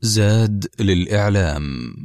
زاد للإعلام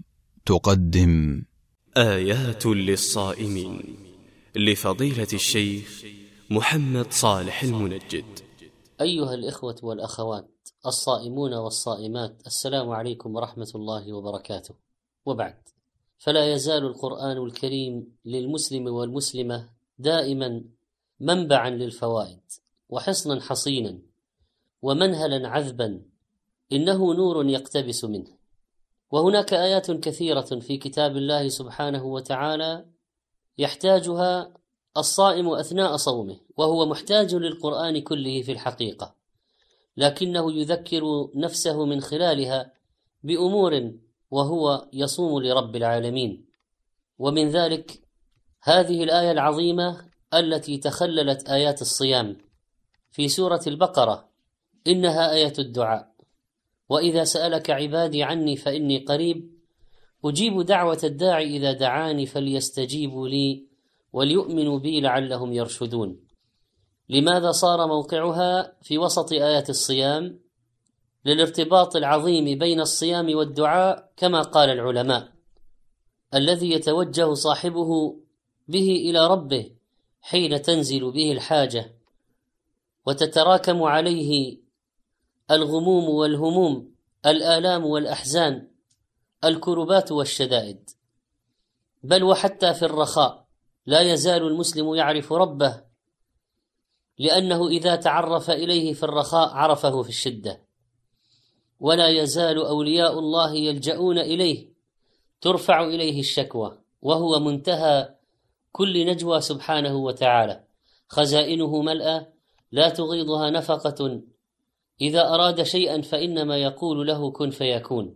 تقدم آيات للصائمين لفضيلة الشيخ محمد صالح المنجد. أيها الإخوة والأخوات الصائمون والصائمات، السلام عليكم ورحمة الله وبركاته. وبعد، فلا يزال القرآن الكريم للمسلم والمسلمة دائما منبعا للفوائد وحصنا حصينا ومنهلا عذبا، إنه نور يقتبس منه. وهناك آيات كثيرة في كتاب الله سبحانه وتعالى يحتاجها الصائم أثناء صومه، وهو محتاج للقرآن كله في الحقيقة، لكنه يذكر نفسه من خلالها بأمور وهو يصوم لرب العالمين. ومن ذلك هذه الآية العظيمة التي تخللت آيات الصيام في سورة البقرة، إنها آية الدعاء. وإذا سألك عبادي عني فإني قريب أجيب دعوة الداعي إذا دعاني فليستجيبوا لي وليؤمنوا بي لعلهم يرشدون. لماذا صار موقعها في وسط آيات الصيام؟ للارتباط العظيم بين الصيام والدعاء، كما قال العلماء: الذي يتوجه صاحبه به إلى ربه حين تنزل به الحاجة وتتراكم عليه الغموم والهموم، الآلام والأحزان، الكربات والشدائد. بل وحتى في الرخاء لا يزال المسلم يعرف ربه، لأنه إذا تعرف إليه في الرخاء عرفه في الشدة. ولا يزال أولياء الله يلجؤون إليه، ترفع إليه الشكوى، وهو منتهى كل نجوى سبحانه وتعالى، خزائنه ملأى لا تغيضها نفقة، إذا أراد شيئا فإنما يقول له كن فيكون.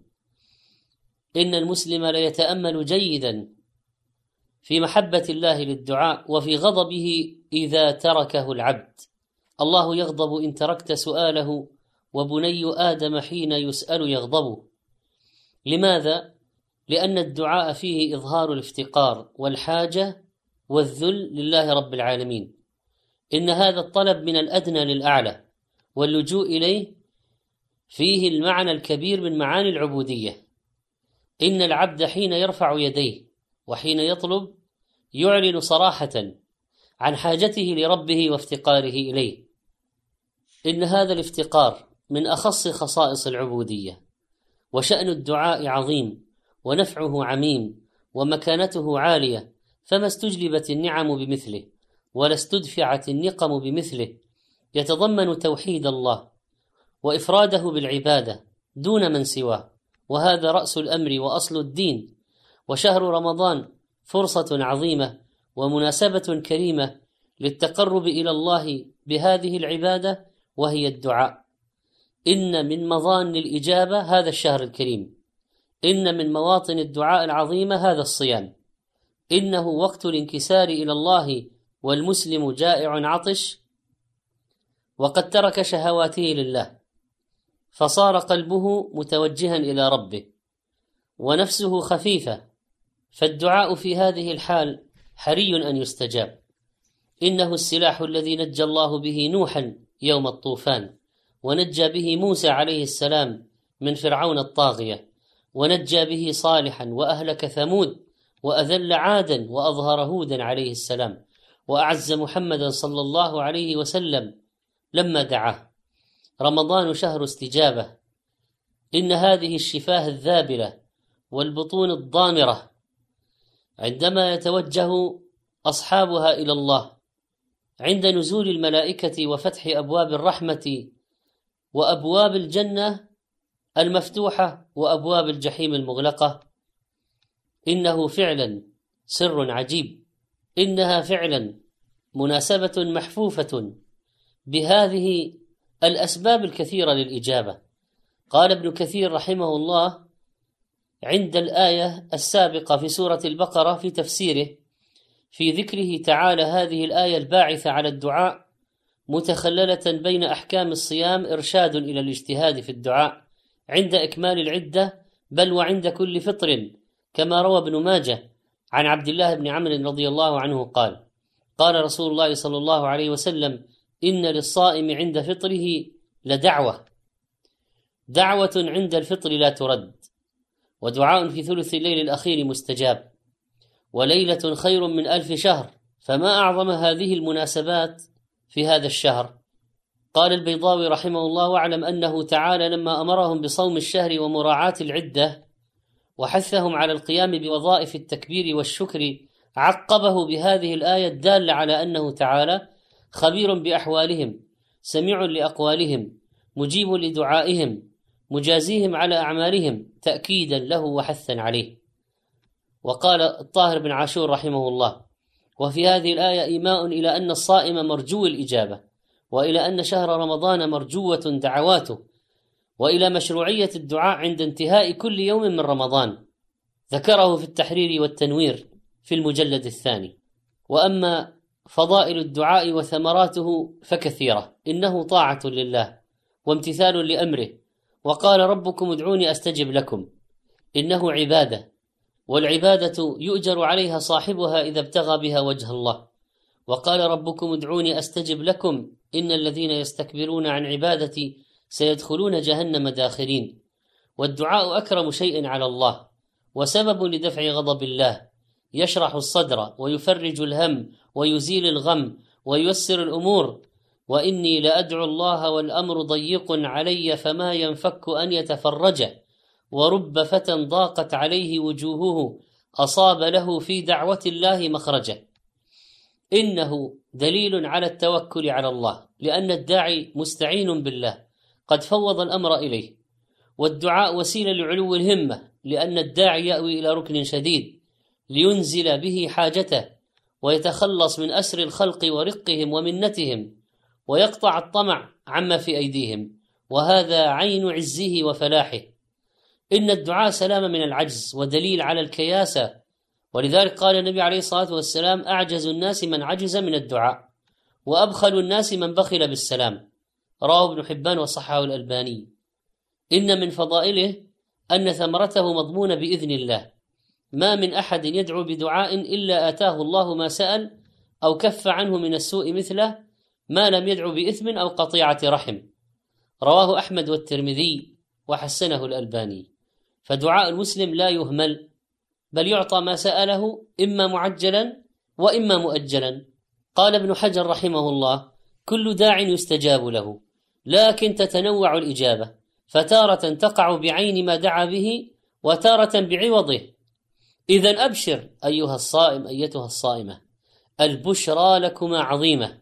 إن المسلم ليتأمل جيدا في محبة الله للدعاء وفي غضبه إذا تركه العبد. الله يغضب إن تركت سؤاله، وبني آدم حين يسأل يغضب. لماذا؟ لأن الدعاء فيه إظهار الافتقار والحاجة والذل لله رب العالمين. إن هذا الطلب من الأدنى للأعلى، واللجوء إليه فيه المعنى الكبير من معاني العبودية. إن العبد حين يرفع يديه وحين يطلب يعلن صراحة عن حاجته لربه وافتقاره إليه. إن هذا الافتقار من أخص خصائص العبودية، وشأن الدعاء عظيم ونفعه عميم ومكانته عالية، فما استجلبت النعم بمثله ولا استدفعت النقم بمثله. يتضمن توحيد الله وإفراده بالعبادة دون من سواه، وهذا رأس الأمر وأصل الدين. وشهر رمضان فرصة عظيمة ومناسبة كريمة للتقرب إلى الله بهذه العبادة، وهي الدعاء. إن من مظان الإجابة هذا الشهر الكريم، إن من مواطن الدعاء العظيمة هذا الصيام. إنه وقت الانكسار إلى الله، والمسلم جائع عطش وقد ترك شهواته لله، فصار قلبه متوجها إلى ربه ونفسه خفيفة، فالدعاء في هذه الحال حري أن يستجاب. إنه السلاح الذي نجى الله به نوحا يوم الطوفان، ونجى به موسى عليه السلام من فرعون الطاغية، ونجى به صالحا وأهلك ثمود، وأذل عادا وأظهر هودا عليه السلام، وأعز محمدا صلى الله عليه وسلم لما دعاه. رمضان شهر استجابة. إن هذه الشفاه الذابلة والبطون الضامرة عندما يتوجه أصحابها إلى الله عند نزول الملائكة وفتح أبواب الرحمة وأبواب الجنة المفتوحة وأبواب الجحيم المغلقة، إنه فعلا سر عجيب. إنها فعلا مناسبة محفوفة بهذه الأسباب الكثيرة للإجابة. قال ابن كثير رحمه الله عند الآية السابقة في سورة البقرة في تفسيره، في ذكره تعالى هذه الآية الباعثة على الدعاء متخللة بين أحكام الصيام إرشاد إلى الاجتهاد في الدعاء عند إكمال العدة، بل وعند كل فطر، كما روى ابن ماجه عن عبد الله بن عمرو رضي الله عنه قال: قال رسول الله صلى الله عليه وسلم: إن للصائم عند فطره لدعوة دعوة عند الفطر لا ترد، ودعاء في ثلث الليل الأخير مستجاب، وليلة خير من 1000 شهر، فما أعظم هذه المناسبات في هذا الشهر. قال البيضاوي رحمه الله: واعلم أنه تعالى لما أمرهم بصوم الشهر ومراعاة العدة وحثهم على القيام بوظائف التكبير والشكر عقبه بهذه الآية الدالة على أنه تعالى خبير بأحوالهم، سميع لأقوالهم، مجيب لدعائهم، مجازيهم على أعمالهم، تأكيدا له وحثا عليه. وقال الطاهر بن عاشور رحمه الله: وفي هذه الآية إيماء إلى أن الصائم مرجو الإجابة، وإلى أن شهر رمضان مرجوة دعواته، وإلى مشروعية الدعاء عند انتهاء كل يوم من رمضان، ذكره في التحرير والتنوير في المجلد 2. وأما فضائل الدعاء وثمراته فكثيرة، إنه طاعة لله وامتثال لأمره، وقال: ربكم ادعوني أستجب لكم، إنه عبادة، والعبادة يؤجر عليها صاحبها إذا ابتغى بها وجه الله. وقال: ربكم ادعوني أستجب لكم، إن الذين يستكبرون عن عبادتي سيدخلون جهنم داخرين. والدعاء أكرم شيء على الله، وسبب لدفع غضب الله، يشرح الصدر ويفرج الهم ويزيل الغم وييسر الأمور. وإني لأدعو الله والأمر ضيق علي فما ينفك أن يتفرج، ورب فتى ضاقت عليه وجوهه أصاب له في دعوة الله مخرجه. إنه دليل على التوكل على الله، لأن الداعي مستعين بالله قد فوض الأمر إليه، والدعاء وسيلة لعلو الهمة، لأن الداعي يأوي إلى ركن شديد لينزل به حاجته، ويتخلص من أسر الخلق ورقهم ومنتهم، ويقطع الطمع عما في أيديهم، وهذا عين عزه وفلاحه. إن الدعاء سلامة من العجز ودليل على الكياسة، ولذلك قال النبي عليه الصلاة والسلام: أعجز الناس من عجز من الدعاء، وأبخل الناس من بخل بالسلام، رواه ابن حبان وصححه الألباني. إن من فضائله أن ثمرته مضمونة بإذن الله، ما من أحد يدعو بدعاء إلا آتاه الله ما سأل، أو كف عنه من السوء مثله، ما لم يدعو بإثم أو قطيعة رحم، رواه أحمد والترمذي وحسنه الألباني. فدعاء المسلم لا يهمل، بل يعطى ما سأله، إما معجلا وإما مؤجلا. قال ابن حجر رحمه الله: كل داع يستجاب له، لكن تتنوع الإجابة، فتارة تقع بعين ما دعا به، وتارة بعوضه. إذن أبشر أيها الصائم أيتها الصائمة، البشرى لكما عظيمة،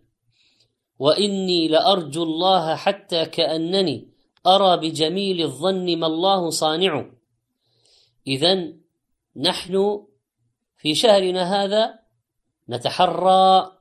وإني لأرجو الله حتى كأنني أرى بجميل الظن ما الله صانع. إذن نحن في شهرنا هذا نتحرى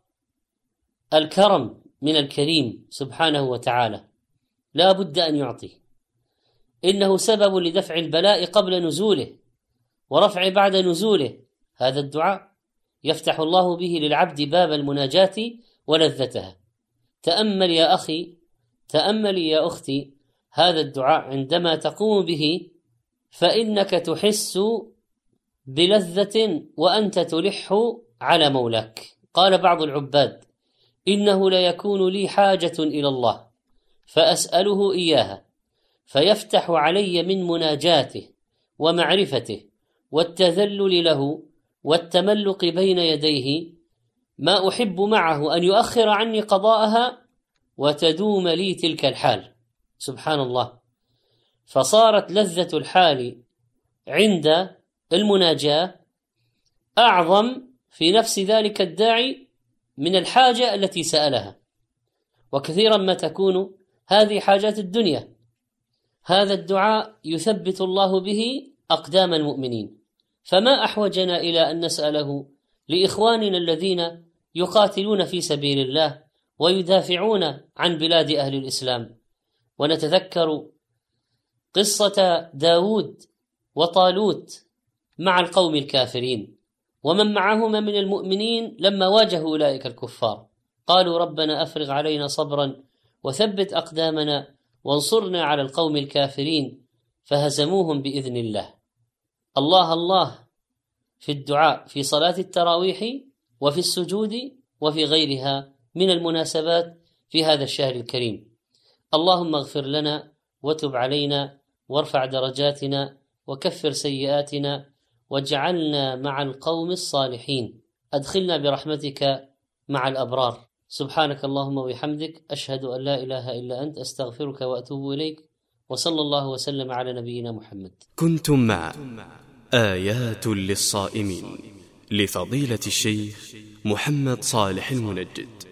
الكرم من الكريم سبحانه وتعالى، لا بد أن يعطي، إنه سبب لدفع البلاء قبل نزوله ورفع بعد نزوله. هذا الدعاء يفتح الله به للعبد باب المناجاة ولذتها. تأمل يا أخي، تأملي يا أختي هذا الدعاء عندما تقوم به، فإنك تحس بلذة وأنت تلح على مولاك. قال بعض العباد: إنه ليكون لي حاجة إلى الله فأسأله إياها، فيفتح علي من مناجاته ومعرفته والتذلل له والتملق بين يديه ما أحب معه أن يؤخر عني قضاءها وتدوم لي تلك الحال. سبحان الله. فصارت لذة الحال عند المناجاة أعظم في نفس ذلك الداعي من الحاجة التي سألها، وكثيرا ما تكون هذه حاجات الدنيا. هذا الدعاء يثبت الله به أقدام المؤمنين، فما أحوجنا إلى أن نسأله لإخواننا الذين يقاتلون في سبيل الله ويدافعون عن بلاد أهل الإسلام. ونتذكر قصة داود وطالوت مع القوم الكافرين ومن معهما من المؤمنين لما واجهوا أولئك الكفار، قالوا: ربنا أفرغ علينا صبرا وثبت أقدامنا وانصرنا على القوم الكافرين، فهزموهم بإذن الله. الله الله في الدعاء في صلاة التراويح وفي السجود وفي غيرها من المناسبات في هذا الشهر الكريم. اللهم اغفر لنا وتب علينا وارفع درجاتنا وكفر سيئاتنا واجعلنا مع القوم الصالحين. أدخلنا برحمتك مع الأبرار. سبحانك اللهم وبحمدك، أشهد أن لا إله إلا أنت، أستغفرك وأتوب إليك، وصلى الله وسلم على نبينا محمد. كنتم مع آيات للصائمين لفضيلة الشيخ محمد صالح المنجد.